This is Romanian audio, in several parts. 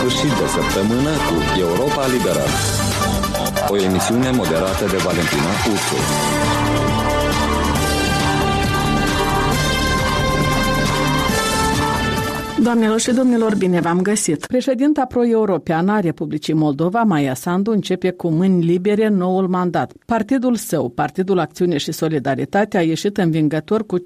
sfârșit de săptămână cu Europa Liberă. O emisiune moderată de Valentina Ursu. Doamnelor și domnilor, bine v-am găsit! Președinta pro-europeană a Republicii Moldova, Maia Sandu, începe cu mâini libere noul mandat. Partidul său, Partidul Acțiune și Solidaritate, a ieșit învingător cu 52,8%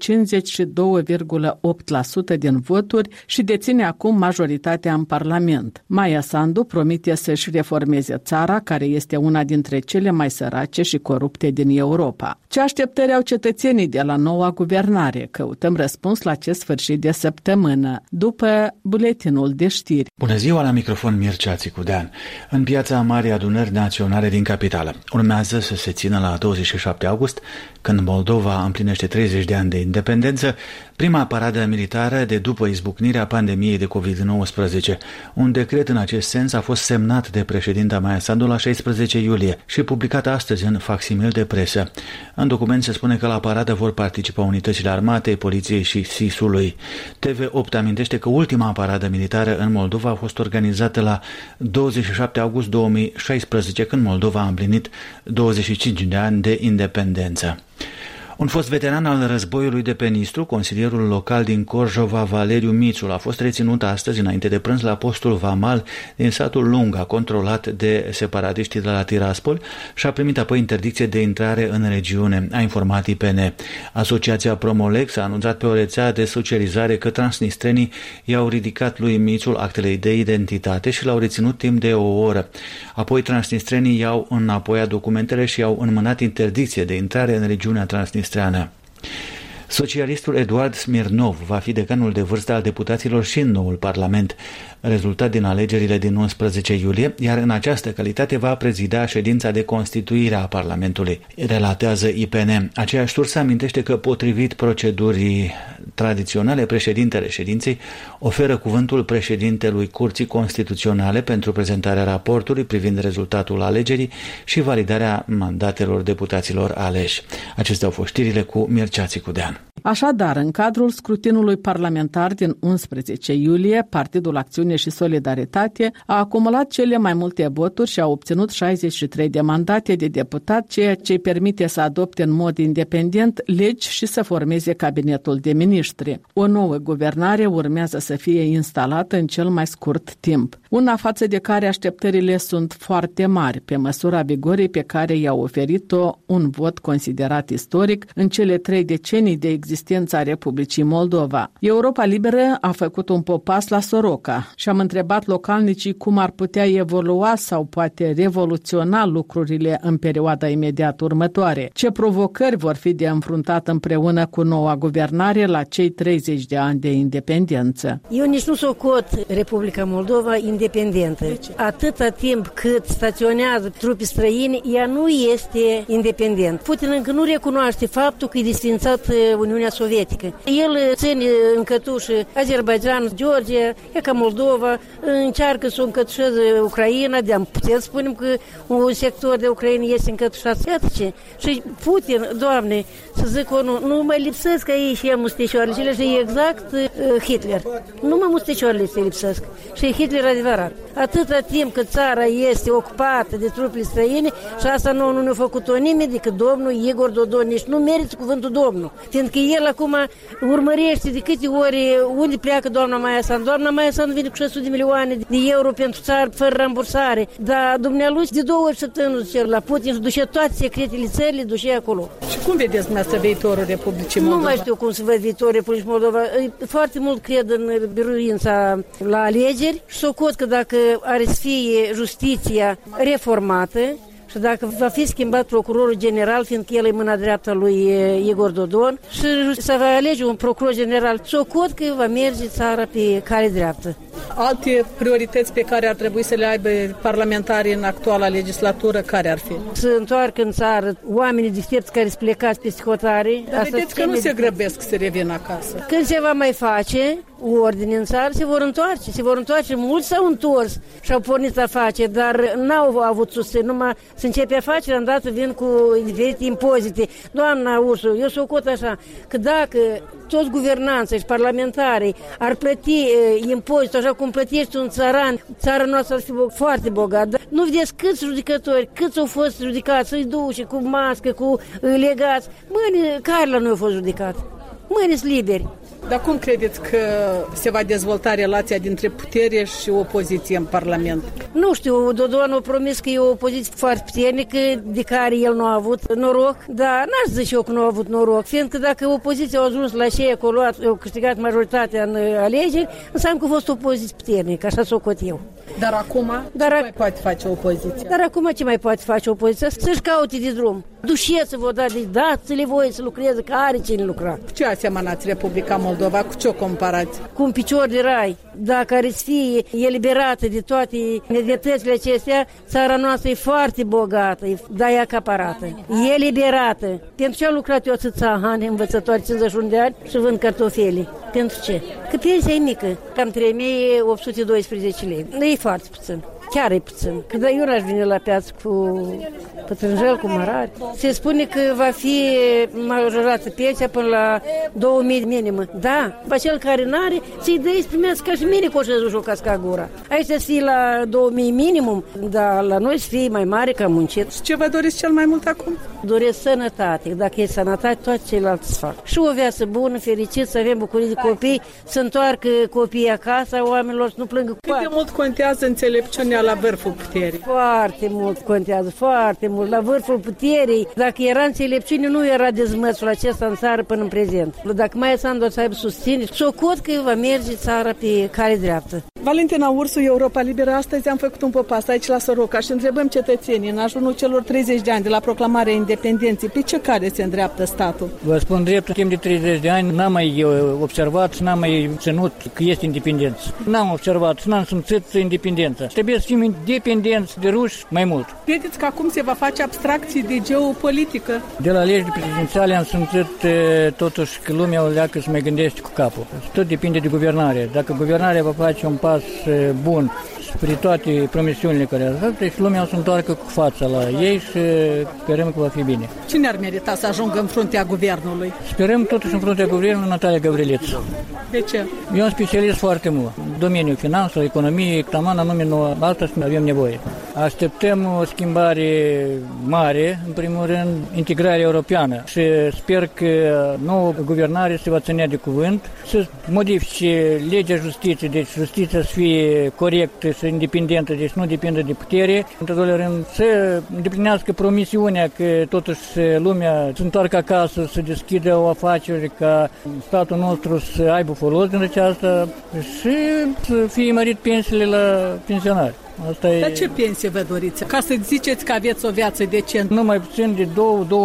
din voturi și deține acum majoritatea în Parlament. Maia Sandu promite să-și reformeze țara, care este una dintre cele mai sărace și corupte din Europa. Ce așteptări au cetățenii de la noua guvernare? Căutăm răspuns la acest sfârșit de săptămână, după buletinul de știri. Bună ziua, la microfon Mircea Țicudean. În piața Marii Adunări Naționale din capitală urmează să se țină la 27 august, când Moldova împlinește 30 de ani de independență, prima paradă militară de după izbucnirea pandemiei de COVID-19. Un decret în acest sens a fost semnat de președinta Maia Sandu la 16 iulie și publicat astăzi în facsimil de presă. În document se spune că la paradă vor participa unitățile armatei, poliției și SIS-ului. TV8 amintește că ultima paradă militară în Moldova a fost organizată la 27 august 2016, când Moldova a împlinit 25 de ani de independență. Un fost veteran al războiului de pe Nistru, consilierul local din Corjova, Valeriu Mițul, a fost reținut astăzi înainte de prânz la postul Vamal din satul Lunga, controlat de separatiștii de la Tiraspol, și a primit apoi interdicție de intrare în regiune, a informat IPN. Asociația Promolex a anunțat pe o rețea de socializare că transnistrenii i-au ridicat lui Mițul actele de identitate și l-au reținut timp de o oră. Apoi transnistrenii i-au înapoi documentele și i-au înmânat interdicție de intrare în regiunea transnistreană. Socialistul Eduard Smirnov va fi decanul de vârstă al deputaților și în noul Parlament, rezultat din alegerile din 11 iulie, iar în această calitate va prezida ședința de constituire a Parlamentului, relatează IPN. Aceeași sursă amintește că, potrivit procedurii tradiționale, președintele ședinței oferă cuvântul președintelui Curții Constituționale pentru prezentarea raportului privind rezultatul alegerii și validarea mandatelor deputaților aleși. Acestea au fost știrile cu Mircea Țicudean. Așadar, în cadrul scrutinului parlamentar din 11 iulie, Partidul Acțiune și Solidaritate a acumulat cele mai multe voturi și a obținut 63 de mandate de deputat, ceea ce îi permite să adopte în mod independent legi și să formeze cabinetul de miniștri. O nouă guvernare urmează să fie instalată în cel mai scurt timp, una față de care așteptările sunt foarte mari, pe măsura vigorii pe care i-a oferit-o un vot considerat istoric în cele 3 decenii de existența Republicii Moldova. Europa Liberă a făcut un popas la Soroca și am întrebat localnicii cum ar putea evolua sau poate revoluționa lucrurile în perioada imediat următoare. Ce provocări vor fi de înfruntat împreună cu noua guvernare la cei 30 de ani de independență? Eu nici nu socot Republica Moldova independentă. Atâta timp cât staționează trupe străine, ea nu este independent. Putin încă nu recunoaște faptul că e desfințat Uniunea Sovietică. El ține în cătușă Azerbaijan, Georgia, e ca Moldova, încearcă să o încătușeze Ucraina, de-am putea să spunem că un sector de Ucraina este încătușat. Iată ce. Și Putin, Doamne, să zic nu mai lipsesc aici și mustecioarele, și e exact Hitler. Numai mustecioarele se lipsesc. Și Hitler adevărat. Atâta timp cât țara este ocupată de trupele străine, și asta nu ne-a făcut-o nimeni decât domnul Igor Dodon, nici nu merită cuvântul domnul. Fiindcă el acum urmărește de câte ori unde pleacă doamna Maia Sandu. Doamna Maia Sandu vine cu 600 de milioane de euro pentru țară fără rambursare, dar dumnealui de 2 ori săptămână duce la Putin și duce toate secretele țării, duce acolo. Și cum vedeți dumneavoastră viitorul Republicii Moldova? Nu mai știu cum să văd viitorul Republicii Moldova. Foarte mult cred în biruința la alegeri și socot că dacă are să fie justiția reformată și dacă va fi schimbat procurorul general, fiindcă el e mâna dreaptă lui Igor Dodon, și să va alege un procuror general, socot că va merge țara pe cale dreaptă. Alte priorități pe care ar trebui să le aibă parlamentarii în actuala legislatură, care ar fi? Să întoarcă în țară oamenii deștepți care sunt plecați peste hotare. Dar vedeți că nu se grăbesc să revină acasă. Când se va mai face, ordine în țară, se vor întoarce, mulți s-au întors și au pornit afaceri, dar n-au avut susținere, numai să începe afacerea, îndată vin cu diferite impozite. Doamna Ursu, eu socot așa, că dacă toți guvernanții și parlamentarii ar plăti impozite așa cum plătește un țăran, țara noastră ar fi foarte bogată. Nu vedeți câți judecători, câți au fost judecați, să-i duce cu mască, cu legați. Mâine, care la noi a fost judecat? Mâine sunt liberi. Dar cum credeți că se va dezvolta relația dintre putere și opoziție în Parlament? Nu știu, Dodon a promis că e o opoziție foarte puternică, de care el nu a avut noroc, dar n-aș zice eu că nu a avut noroc, fiindcă dacă opoziția a ajuns la ce a câștigat majoritatea în alegeri, înseamnă că a fost o opoziție puternică, așa s-o cot eu. Dar acum ce mai poate face opoziția? Dar acum ce mai poate face opoziția? Să-și caute de drum. Dușeți-vă, dați-le voie să lucreze, că are cine lucra. Cu ce asemănați Republica Moldova? Cu ce o comparați? Cu un picior de rai. Dacă ar fi eliberată de toate nedreptățile acestea, țara noastră e foarte bogată, dar e acaparată. E liberată. Pentru ce am lucrat eu atâția ani, învățătoare 51 de ani și vând cartofele? Pentru ce? Că pensia e mică, cam 3812 lei. Nu e foarte puțin. Chiar e puțin. Când eu n-aș veni la piață cu pătrânjel, cu mărari. Se spune că va fi majorată pensia până la 2000 minimă. Da, pe cel care n-are, să-i dă să primească ca și mine cu o casca gura. Aici să fie la 2000 minimum, dar la noi să fie mai mare ca muncit. Ce vă doriți cel mai mult acum? Doresc sănătate. Dacă e sănătate, toate ceilalți se fac. Și o viață bună, fericit, să avem bucurii de copii, să întoarcă copiii acasă a oamenilor, să nu plângă. Cât de mult contează înțelepciunea la vârful puterii? Foarte mult contează, foarte mult. La vârful puterii, dacă era înțelepciune, nu era dezmățul acesta în țară până în prezent. Dacă Maia Sandu să aibă susținere, socot că va merge țara pe cale dreaptă. Valentina Ursu, Europa Liberă, astăzi am făcut un popas aici la Soroca și întrebăm cetățenii în ajunul celor 30 de ani de la proclamarea independenței, pe ce cale se îndreaptă statul? Vă spun drept, timp de 30 de ani n-am mai observat și n-am mai ținut că este independență. N-am observat și n-am simțit independența. Trebuie să fim independenți de ruși mai mult. Credeți că acum se va face abstracții de geopolitică? De la legile prezidențiale am simțit totuși că lumea o leacă să mai gândește cu capul. Tot depinde de guvernare. Dacă guvernarea va face un pas bun spre toate promisiunile care au dat, deci lumea o să întoarcă cu fața la ei și sperăm că va fi bine. Cine ar merita să ajungă în fruntea guvernului? Sperăm totuși în fruntea guvernului Natalia Gavriliță. De ce? Eu am specialist foarte mult. Domeniul finanțelor, economie, taman anume nouă, asta avem nevoie. Așteptăm o schimbare mare, în primul rând, integrarea europeană și sper că nouă guvernare se va ține de cuvânt, să modifice legea justiției, deci justiția să fie corectă și independentă, deci nu depinde de putere. Într-al doilea rând, să îndeplinească promisiunea că totuși lumea se întoarcă acasă, să deschidă o afacere, ca statul nostru să aibă folos din aceasta și să fie mărit pensiile la pensionari. Dar ce pensie vă doriți? Ca să ziceți că aveți o viață decentă. Nu mai puțin de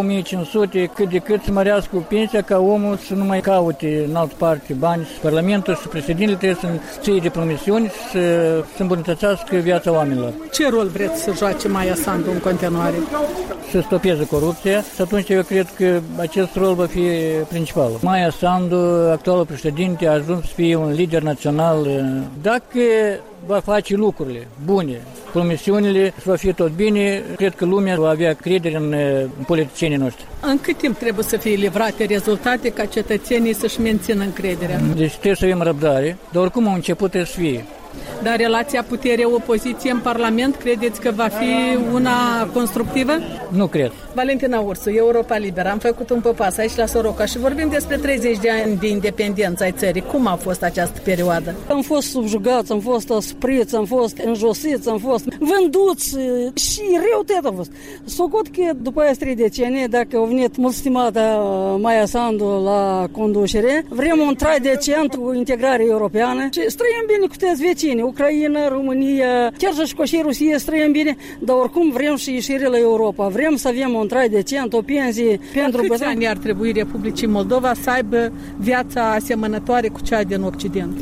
2.500 cât de cât să mărească pensia ca omul să nu mai caute în altă parte bani. Parlamentul și președintele trebuie să ție de promisiuni și să îmbunătățească viața oamenilor. Ce rol vreți să joace Maia Sandu în continuare? Să stopeze corupția și atunci eu cred că acest rol va fi principal. Maia Sandu, actualul președinte, a ajuns să fie un lider național. Dacă va face lucrurile bune, promisiunile și va fi tot bine, cred că lumea va avea credere în politicienii noștri. În cât timp trebuie să fie livrate rezultate ca cetățenii să-și mențină încrederea? Deci trebuie să avem răbdare, dar oricum au început trebuie să fie. Dar relația putere-opoziție în Parlament, credeți că va fi una constructivă? Nu cred. Valentina Ursu, Europa Liberă, am făcut un popas aici la Soroca și vorbim despre 30 de ani de independență ai țării. Cum a fost această perioadă? Am fost subjugați, am fost aspriți, am fost înjosiți, am fost vânduți și rău tot a fost. Socot că după aia 3 decenii, dacă a venit mult stimată Maia Sandu la conducere, vrem un trai decent cu integrare europeană și străim bine cu toți vecinii, Ucraina, România, chiar și cu și Rusia străim bine, dar oricum vrem și ieșire la Europa. Vrem să avem un trai decent, o pensie pentru... Câți ani ar trebui Republicii Moldova să aibă viața asemănătoare cu cea din Occident?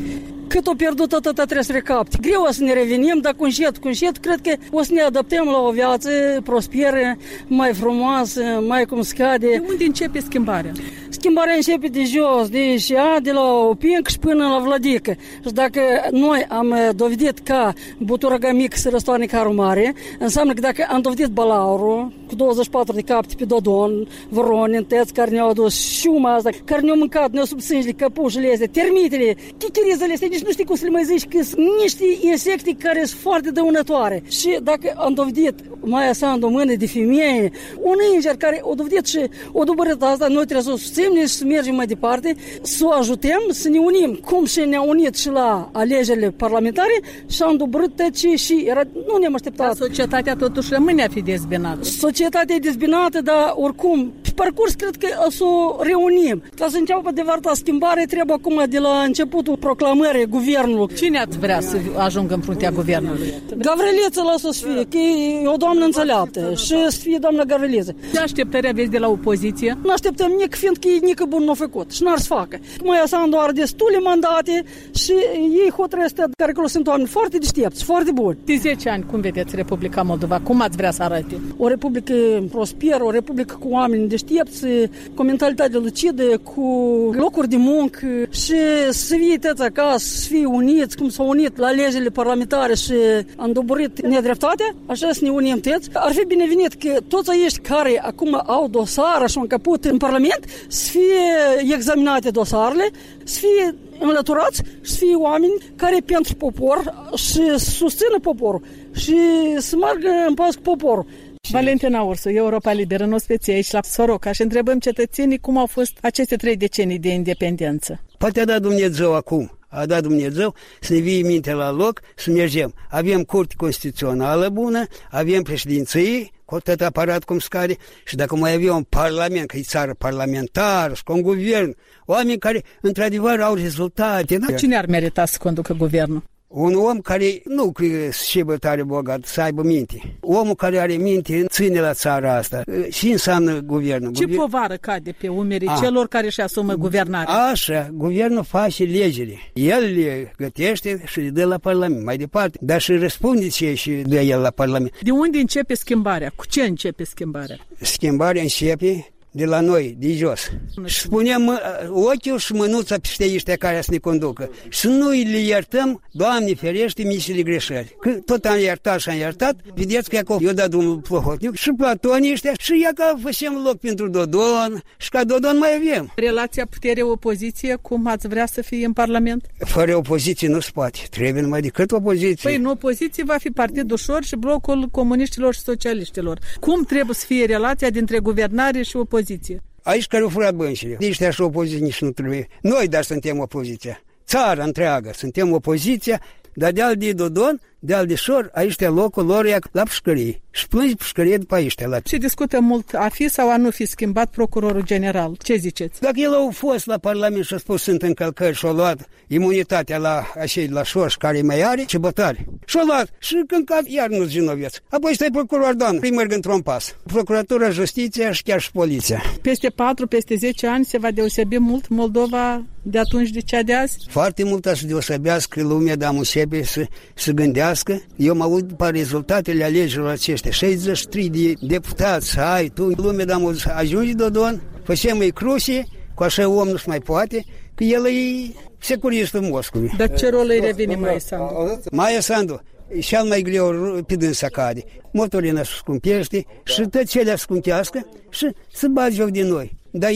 Cât o pierdut, atât trebuie să recapte. Greu o să ne revenim, dar cu încet, cred că o să ne adaptăm la o viață prosperă, mai frumoasă, mai cum scade. De unde începe schimbarea? Schimbarea începe de jos, de la Opinc și până la Vladică. Și dacă noi am dovedit ca Buturaga mică să răstoarne carul mare, înseamnă că dacă am dovedit Balaurul cu 24 de capte pe Dodon, Voronin, tăți care ne-au adus șuma asta, care ne-au mâncat, ne-au subsânjile, căpușele astea, termitele, chichirizele astea, nici nu știi cum să le mai zici, că sunt niște insecte care sunt foarte dăunătoare. Și dacă am dovedit Maia Sandu, mână de femeie, un înger care o dovedit și o dobărât asta, noi trebuie să o susținem și să mergem mai departe, să o ajutăm, să ne unim, cum și ne-a unit și la alegerile parlamentare și am dobărât și era, nu ne-am așteptat. Dar societatea totuși rămâne a fi dezbinată. Societatea e dezbinată, dar oricum, pe parcurs cred că o să o reunim. Ca să înceapă adevărata schimbare, trebuie acum de la începutul proclamării guvernului. Cine ați vrea să ajungă în fruntea guvernului? Gavriliță lasă să fie, că e o doamnă înțeleaptă și să fie doamna Gavriliță. Ce așteptări aveți de la opoziție? Nu așteptăm nici, fiindcă ei nici bun nu a făcut și n-ar să facă. Maia Sandu are destule mandate și ei hotărăsc care acolo sunt oameni foarte deștepți, foarte buni. De 10 ani, cum vedeți Republica Moldova? Cum ați vrea să arate? O republică prosperă, o republică cu oameni deștepți, cu mentalitate lucidă, cu locuri de muncă și să fie tăți acasă, să fie uniți, cum s-au unit la alegerile parlamentare și am doborit nedreptatea, așa să ne unim tăți. Ar fi binevenit că toți acești care acum au dosare și au încăput în Parlament să fie examinate dosarele, să fie înlăturați și să fie oameni care pentru popor și susțină poporul și să meargă în pas cu poporul. Valentina Ursu, Europa Liberă, în ospecie aici la Soroca și întrebăm cetățenii cum au fost aceste 3 decenii de independență. Poate a dat Dumnezeu acum. A dat Dumnezeu să ne vie minte la loc, să mergem. Avem curte constituțională bună, avem președinții, cu tot aparat cum scade, și dacă mai avem un parlament, că e țară parlamentară, și cu un guvern, oameni care într-adevăr au rezultate. Da? Cine ar merita să conducă guvernul? Un om care nu și tare bogat, să aibă minte. Omul care are minte ține la țara asta. Și înseamnă guvernul. Ce povară cade pe umerii celor care își asumă guvernarea? Așa, guvernul face legile. El le gătește și le dă la Parlament mai departe. Dar și răspunde ce și dă el la Parlament. De unde începe schimbarea? Cu ce începe schimbarea? Schimbarea începe de la noi, de jos. Și punem ochiul și mânuța peste ăștia care să ne conducă. Și nu le iertăm, Doamne ferește, micile greșeli. Că tot am iertat și am iertat, vedeți că acolo eu dat drumul Plohotniuc și platonii ăștia și ia că facem loc pentru Dodon și ca Dodon mai avem. Relația putere-opoziție, cum ați vrea să fie în Parlament? Fără opoziție nu se poate. Trebuie numai decât opoziție. Păi în opoziție va fi Partidul Ușor și Blocul Comuniștilor și Socialiștilor. Cum trebuie să fie relația dintre guvernare și opoziție? Aici care au furat băncile. Nici așa opoziție nici nu trebuie. Noi, dar suntem opoziția. Țara întreagă, suntem opoziția, dar de-al de Dodon, de-al de Șor, aici e locul lor e la pușcărie. Și plângi pușcărie după aici. Se discută mult a fi sau a nu fi schimbat procurorul general. Ce ziceți? Dacă el a fost la Parlament și a spus sunt încălcări și a luat imunitatea la acei la Șor care mai are, ce bătare. Și a luat și când iar nu-ți vinoveți. Apoi stai procuror, doamnă, îi merg într-un pas. Procuratura, justiția și chiar și poliția. Peste 4, peste 10 ani se va deosebi mult Moldova de atunci de cea de azi? Foarte mult să deosebească lumea, dar am începe să gândească. Eu mă aud după rezultatele alegerilor acestea. 63 de deputați, ai tu, lumea, dar am ajunge Dodon, facem îi cruce, cu așa om nu-și mai poate, că el e securistul Moscovei. Dar ce rol îi revine Maia Sandu? Maia Sandu, cel mai greu pe dânsa cade. Motorina se scumpește și tot ce le scumpească și se bat joc de noi. Dar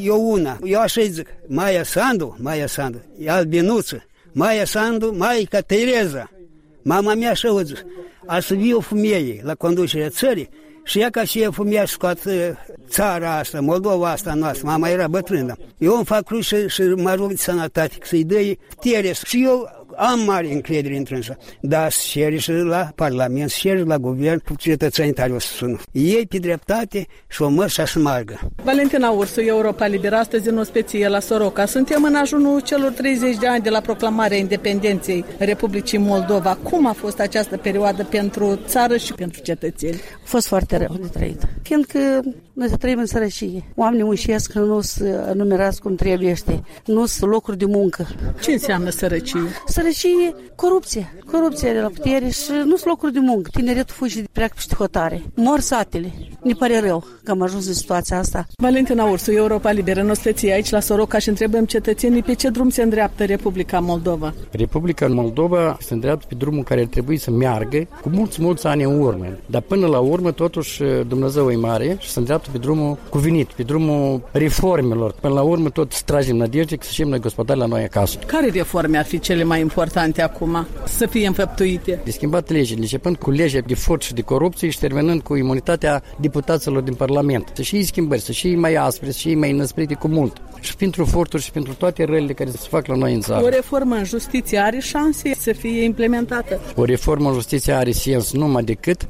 eu așa zic, Maia Sandu, e albinuță, Maia Sandu, Maica Tereza. Mama mea așa o zis, a să fie o femeie la conducerea țării și ea ca și e femeia scoată țara asta, Moldova asta noastră, mama era bătrână. Eu îmi fac cruce și mă rog de sănătate, să-i dăi putere și eu am mare încredere într-însa. Dar se cere și la Parlament, se cere la guvern, cu cetățenii tare o să sună. Ei pe dreptate și o măr să meargă. Valentina Ursu, Europa Liberă, astăzi în ospecie la Soroca. Suntem în ajunul celor 30 de ani de la proclamarea independenței Republicii Moldova. Cum a fost această perioadă pentru țară și pentru cetățeni? A fost foarte rău de trăit. Fiindcă Noi trăim în sărăcie. Oamenii muncesc, nu sunt numerați cum trebuiește. Nu sunt locuri de muncă. Ce înseamnă sărăcie? Sărăcie, corupție. Corupție de la putere și nu sunt locuri de muncă. Tineretul fugi de pleacă peste hotare. Mor satele. Ne pare rău că am ajuns în situația asta. Valentina Ursu, Europa Liberă, noi stății aici la Soroca și întrebăm cetățenii pe ce drum se îndreaptă Republica Moldova. Republica Moldova se îndreaptă pe drumul care ar trebui să meargă cu mulți ani în urmă. Dar până la urmă, totuși, Dumnezeu e mare și se îndreaptă pe drumul cuvenit, pe drumul reformelor. Până la urmă, tot tragem nădejde că să știm noi gospodari la noi acasă. Care reforme ar fi cele mai importante acum să fie înfăptuite? De schimbat legile, începând cu legea de furt și de corupție și terminând cu imunitatea deputaților din Parlament. Să și schimbări, să și mai aspre, să și mai năsprite cu mult. Și pentru furturi și pentru toate rălile care se fac la noi în țară. O reformă în justiție are șanse să fie implementată? O reformă în justiție are sens numai decât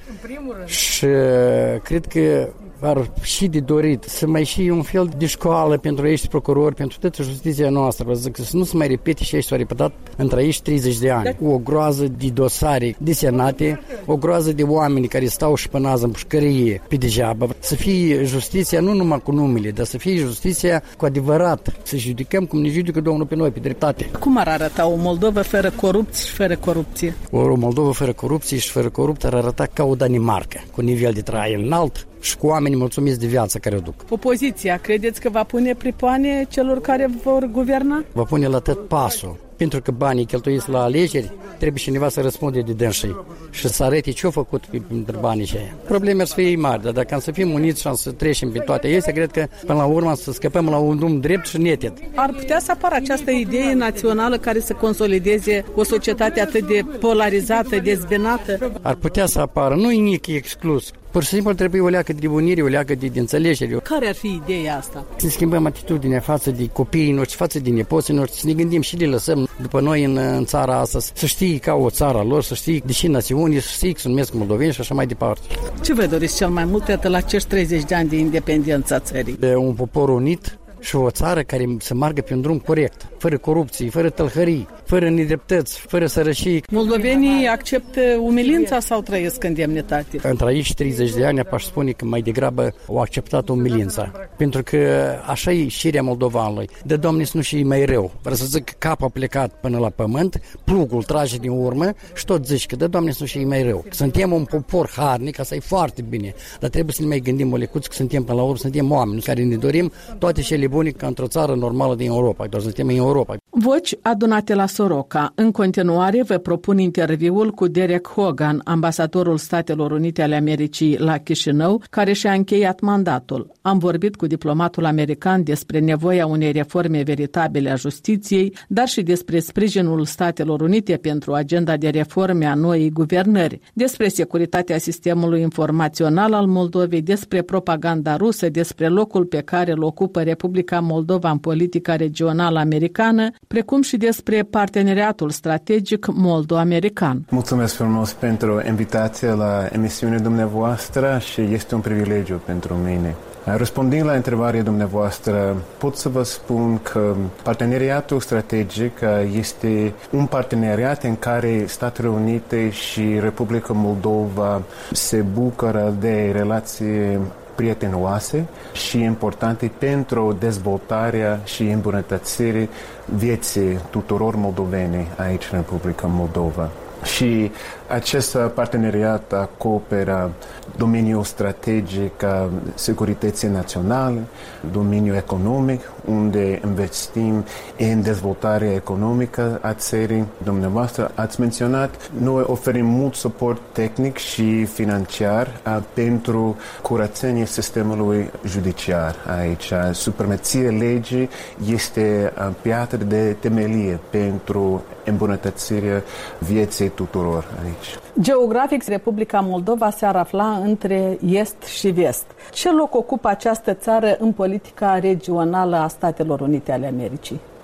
și cred că ar și de dorit să mai și un fel de școală pentru ești procurori, pentru toată justiția noastră, vă zic, să nu se mai repete și s-a repetat între aici 30 de ani. O groază de dosare desenate, o groază de oameni care stau și pănează în pușcărie pe degeaba. Să fie justiția nu numai cu numele, dar să fie justiția cu adevărat, să judecăm cum ne judecă Domnul pe noi, pe dreptate. Cum ar arăta o Moldovă fără corupție și fără corupție? O Moldovă fără corupție și fără corupție ar arăta ca o Danimarca, cu nivel de trai înalt și cu oameni mulțumiți de viața care o duc. Opoziția, credeți că va pune pripoane celor care vor guverna? Va pune la tot pasul. Pentru că banii cheltuiți la alegeri, trebuie cineva să răspunde de dânsii și să arete ce-au făcut pentru banii aceia. Probleme ar să fie mari, dar dacă am să fim uniți și am să trecem pe toate acestea, cred că până la urmă să scăpăm la un drum drept și neted. Ar putea să apară această idee națională care să consolideze o societate atât de polarizată, dezbinată? Ar putea să apară, nu e nimic exclus. Pur și simplu trebuie o leacă de unire, o leacă de înțelegere. Care ar fi ideea asta? Să schimbăm atitudinea față de copiii noștri, față de nepoții noștri, să ne gândim și le lăsăm după noi în țara asta, să știi ca o țară lor, să știi de ce națiuni, să știi că se numesc moldoveni și așa mai departe. Ce vă doriți cel mai mult la acești 30 de ani de independență a țării? De un popor unit și o țară care să meargă pe un drum corect, fără corupție, fără tălhării, fără nedreptăți, fără sărășii. Moldovenii acceptă umilința sau trăiesc în demnitate? Între aici 30 de ani aș spune că mai degrabă au acceptat umilința. Pentru că așa e șirea moldovanului. De Doamne să nu și mai rău. Vreau să zic că capul a plecat până la pământ, plugul trage din urmă și tot zici că de Doamne să nu și mai rău. Suntem un popor harnic, asta e foarte bine. Dar trebuie să ne mai gândim o lecuță că suntem până la urmă, suntem oameni care ne dorim toate cele bune ca într-o țară normală din Europa. Doar suntem în Europa. Voci adunate la Soroca. În continuare vă propun interviul cu Derek Hogan, ambasadorul Statelor Unite ale Americii la Chișinău, care și-a încheiat mandatul. Am vorbit cu diplomatul american despre nevoia unei reforme veritabile a justiției, dar și despre sprijinul Statelor Unite pentru agenda de reforme a noii guvernări, despre securitatea sistemului informațional al Moldovei, despre propaganda rusă, despre locul pe care îl ocupă Republica Moldova în politica regională americană, precum și despre parteneriatul strategic moldo-american. Mulțumesc frumos pentru invitația la emisiunea dumneavoastră și este un privilegiu pentru mine. Răspundind la întrebarea dumneavoastră, pot să vă spun că parteneriatul strategic este un parteneriat în care Statele Unite și Republica Moldova se bucură de relații prietenoase și importante pentru dezvoltarea și îmbunătățirea vieții tuturor moldoveni aici în Republica Moldova. Și acest parteneriat acoperă domeniul strategic a securității naționale, domeniul economic, unde investim în dezvoltarea economică a țării. Dumneavoastră ați menționat, noi oferim mult suport tehnic și financiar pentru curățenia sistemului judiciar aici. Supremația legii este piatră de temelie pentru îmbunătățirea vieții tuturor aici. Geografic, Republica Moldova se ar afla între est și vest. Ce loc ocupă această țară în politica regională a Statelor Unite ale Americii?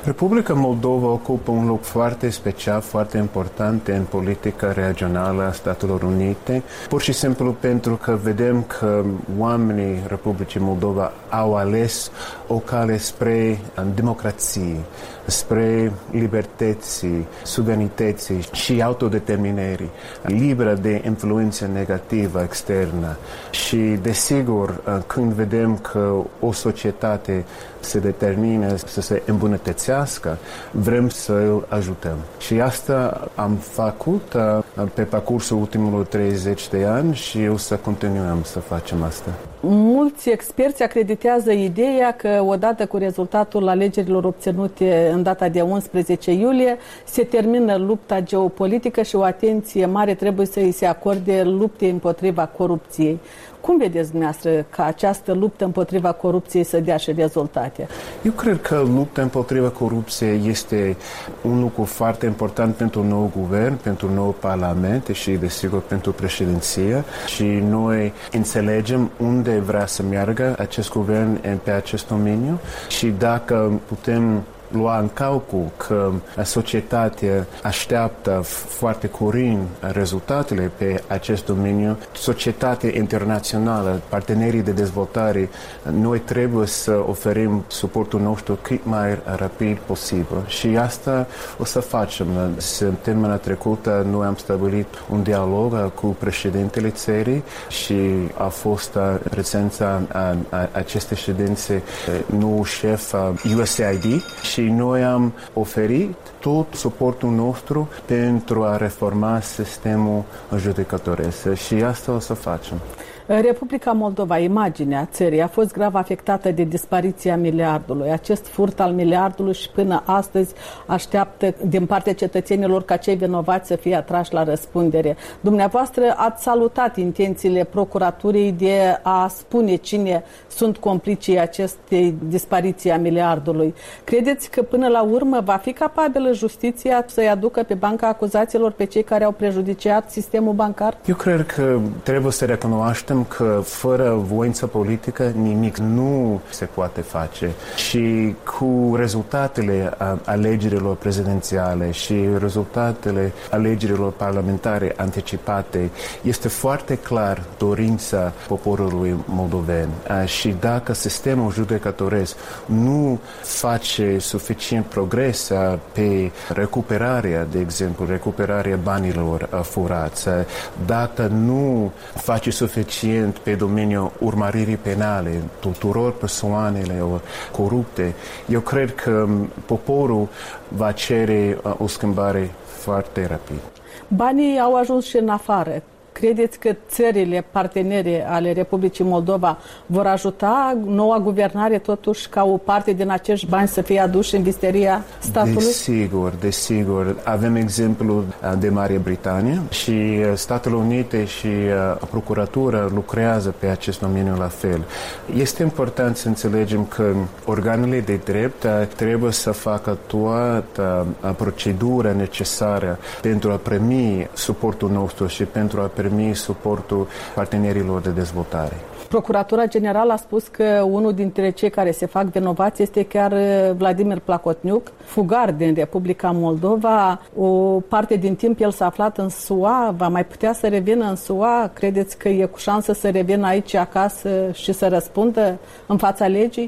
Republica Moldova ocupă un loc foarte special, foarte important în politica regională a Statelor Unite, pur și simplu pentru că vedem că oamenii Republicii Moldova au ales o cale spre democrație, spre libertății, suveranității și autodeterminării, liberă de influență negativă externă. Și, desigur, când vedem că o societate se determină să se îmbunătățească, vrem să îl ajutăm. Și asta am făcut pe parcursul ultimilor 30 de ani și o să continuăm să facem asta. Mulți experți acreditează ideea că odată cu rezultatul alegerilor obținute în data de 11 iulie se termină lupta geopolitică și o atenție mare trebuie să îi se acorde luptei împotriva corupției. Cum vedeți dumneavoastră ca această luptă împotriva corupției să dea și rezultate? Eu cred că lupta împotriva corupției este un lucru foarte important pentru nou guvern, pentru nou parlament și, desigur, pentru președinție. Și noi înțelegem unde vrea să meargă acest guvern pe acest domeniu și dacă putem lua în calcul că societatea așteaptă foarte curând rezultatele pe acest domeniu, societatea internațională, partenerii de dezvoltare, noi trebuie să oferim suportul nostru cât mai rapid posibil. Și asta o să facem. Săptămâna trecută noi am stabilit un dialog cu președintele țării și a fost prezența acestei ședințe nou șef USAID și noi am oferit tot suportul nostru pentru a reforma sistemul judecătoresc și asta o să facem. Republica Moldova, imaginea țării, a fost grav afectată de dispariția miliardului. Acest furt al miliardului și până astăzi așteaptă din partea cetățenilor ca cei vinovați să fie atrași la răspundere. Dumneavoastră ați salutat intențiile procuraturii de a spune cine sunt complicii acestei dispariții a miliardului. Credeți că până la urmă va fi capabilă justiția să-i aducă pe banca acuzațiilor pe cei care au prejudiciat sistemul bancar? Eu cred că trebuie să recunoaștem că fără voință politică nimic nu se poate face și cu rezultatele alegerilor prezidențiale și rezultatele alegerilor parlamentare anticipate este foarte clar dorința poporului moldoven și dacă sistemul judecătoresc nu face suficient progres pe recuperarea, de exemplu, recuperarea banilor furați, dacă nu face suficient pe domeniul urmăririi penale tuturor persoanele corupte, eu cred că poporul va cere o schimbare foarte rapid. Banii au ajuns și în afară. Credeți că țările partenere ale Republicii Moldova vor ajuta noua guvernare totuși ca o parte din acești bani să fie aduși în visteria statului? Desigur. Avem exemplul de Marea Britanie și Statele Unite și Procuratura lucrează pe acest domeniu la fel. Este important să înțelegem că organele de drept trebuie să facă toată procedura necesară pentru a primi suportul nostru și pentru a primi suportul partenerilor de dezvoltare. Procuratura Generală a spus că unul dintre cei care se fac vinovați este chiar Vladimir Plahotniuc, fugar din Republica Moldova. O parte din timp el s-a aflat în SUA, va mai putea să revină în SUA? Credeți că e cu șansă să revină aici acasă și să răspundă în fața legii?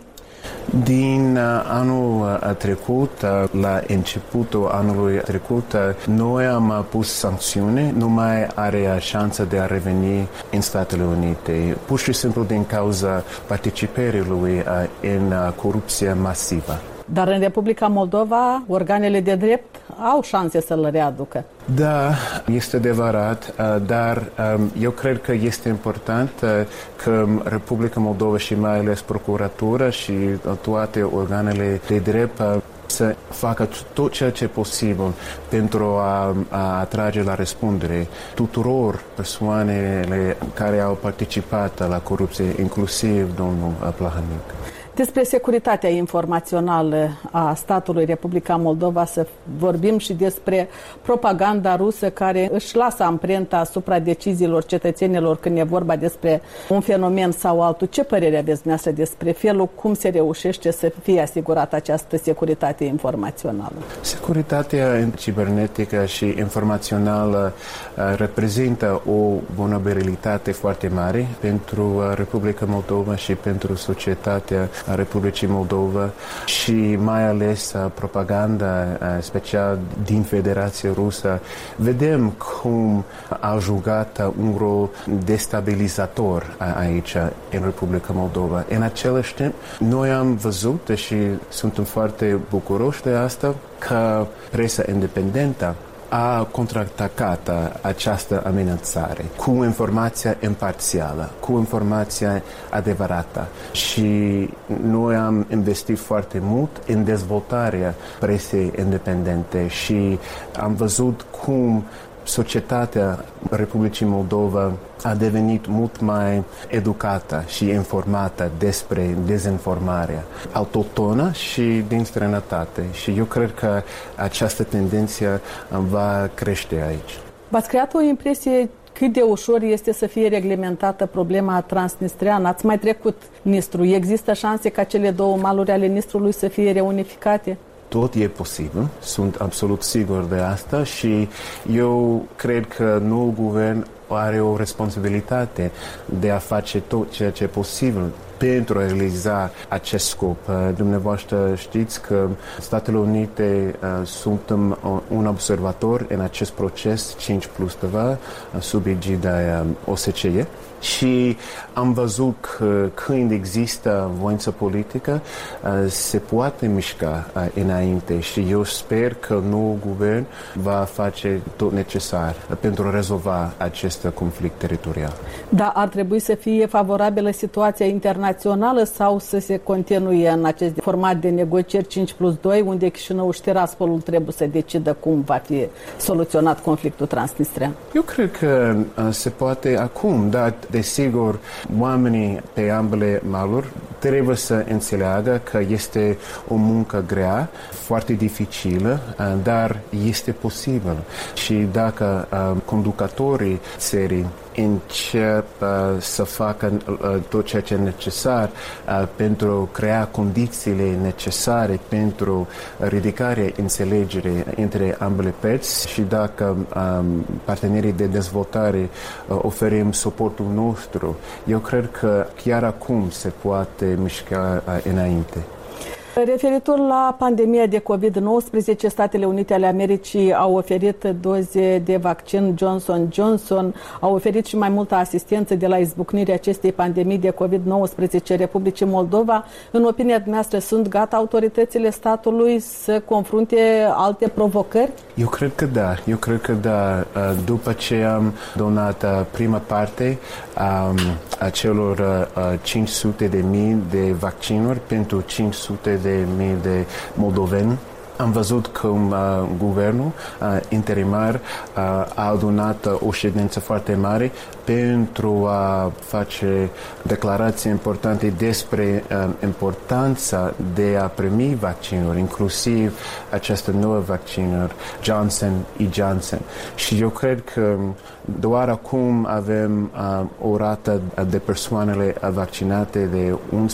Din anul trecut, la începutul anului trecut, noi am pus sancțiune, nu mai are șansa de a reveni în Statele Unite, pur și simplu din cauza participării lui în corupție masivă. Dar în Republica Moldova, organele de drept au șanse să-l readucă. Da, este adevărat, dar eu cred că este important că Republica Moldova și mai ales Procuratura și toate organele de drept să facă tot ceea ce e posibil pentru a atrage la răspundere tuturor persoanele care au participat la corupție, inclusiv domnul Plahotniuc. Despre securitatea informațională a statului Republica Moldova să vorbim și despre propaganda rusă care își lasă amprenta asupra deciziilor cetățenilor când e vorba despre un fenomen sau altul. Ce părere aveți dumneavoastră despre felul cum se reușește să fie asigurată această securitate informațională? Securitatea cibernetică și informațională reprezintă o vulnerabilitate foarte mare pentru Republica Moldova și pentru societatea Republicii Moldova și mai ales propaganda special din Federația Rusă. Vedem cum a jucat un rol destabilizator aici în Republica Moldova. În același timp, noi am văzut și suntem foarte bucuroși de asta că presa independentă a contraatacat această amenințare cu informația imparțială, cu informația adevărată. Și noi am investit foarte mult în dezvoltarea presei independente și am văzut cum societatea Republicii Moldova a devenit mult mai educată și informată despre dezinformarea autohtonă și din străinătate. Și eu cred că această tendință va crește aici. V-ați creat o impresie cât de ușor este să fie reglementată problema transnistreană? Ați mai trecut Nistru. Există șanse ca cele două maluri ale Nistrului să fie reunificate? Tot e posibil, sunt absolut sigur de asta și eu cred că noul guvern are o responsabilitate de a face tot ceea ce e posibil pentru a realiza acest scop. Dumneavoastră știți că Statele Unite sunt un observator în acest proces 5+, sub egida OSCE. Și am văzut că când există voință politică, se poate mișca înainte și eu sper că noul guvern va face tot necesar pentru a rezolva acest conflict teritorial. Da, ar trebui să fie favorabilă situația internațională sau să se continue în acest format de negocieri 5+2, unde Chișinău și Tiraspolul trebuie să decidă cum va fi soluționat conflictul transnistrean? Eu cred că se poate acum, dar desigur, oamenii pe ambele maluri trebuie să înțeleagă că este o muncă grea, foarte dificilă, dar este posibil. Și dacă conducătorii țării încep să facă tot ceea ce e necesar pentru a crea condițiile necesare pentru ridicarea înțelegerii între ambele părți și dacă partenerii de dezvoltare oferim suportul nostru, eu cred că chiar acum se poate mișca înainte. Referitor la pandemia de COVID-19, Statele Unite ale Americii au oferit doze de vaccin Johnson & Johnson, au oferit și mai multă asistență de la izbucnirea acestei pandemii de COVID-19 Republicii Moldova. În opinia dumneavoastră, sunt gata autoritățile statului să confrunte alte provocări? Eu cred că da. După ce am donat prima parte a celor 500.000 de vaccinuri pentru 500.000 de moldoveni, am văzut cum guvernul interimar a adunat o ședință foarte mare pentru a face declarații importante despre importanța de a primi vaccinuri, inclusiv această nouă vaccinuri Johnson & Johnson. Și eu cred că doar acum avem o rată de persoanele vaccinate de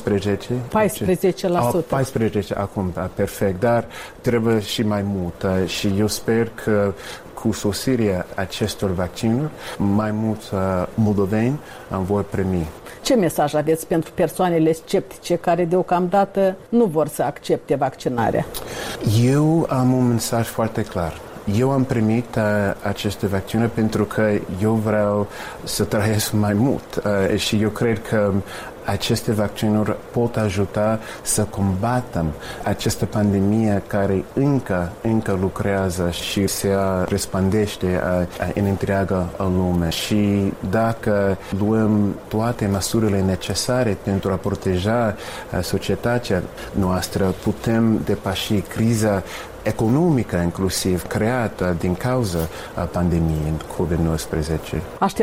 14% acum, perfect, dar trebuie și mai mult. Și eu sper că cu sosirea acestor vaccinuri, mai mulți moldoveni vor primi. Ce mesaj aveți pentru persoanele sceptice care deocamdată nu vor să accepte vaccinarea? Eu am un mesaj foarte clar. Eu am primit aceste vaccinuri pentru că eu vreau să trăiesc mai mult și eu cred că aceste vaccinuri pot ajuta să combatem această pandemie care încă lucrează și se răspândește în întreaga lume. Și dacă luăm toate măsurile necesare pentru a proteja societatea noastră, putem depăși criza economică inclusiv creată din cauza pandemiei COVID-19.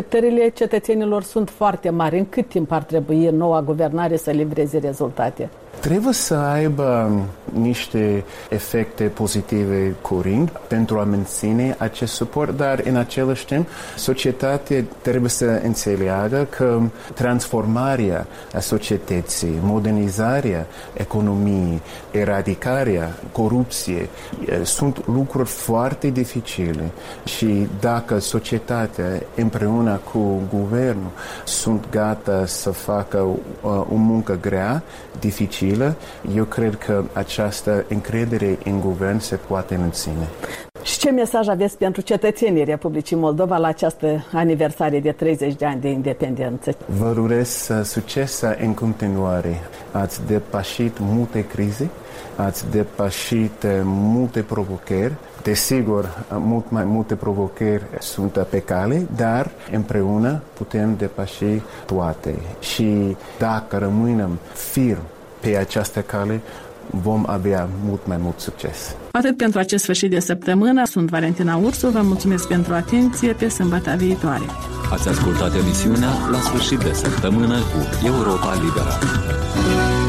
Așteptările cetățenilor sunt foarte mari. În cât timp ar trebui noua guvernare să livreze rezultate? trebuie să aibă niște efecte pozitive curând pentru a menține acest suport, dar în același timp societatea trebuie să înțeleagă că transformarea societății, modernizarea economiei, eradicarea corupției sunt lucruri foarte dificile și dacă societatea împreună cu guvernul sunt gata să facă o muncă grea, dificilă, eu cred că această încredere în guvern se poate menține. Și ce mesaj aveți pentru cetățenii Republicii Moldova la această aniversare de 30 de ani de independență? Vă urez succes în continuare. Ați depășit multe crize, ați depășit multe provocări. Desigur, mult mai multe provocări sunt pe cale, dar împreună putem depăși toate. Și dacă rămânem firm pe această cale, vom avea mult mai mult succes. Atât pentru acest sfârșit de săptămână. Sunt Valentina Ursu, vă mulțumesc pentru atenție, pe sâmbătă viitoare. Ați ascultat emisiunea La sfârșit de săptămână cu Europa Liberă.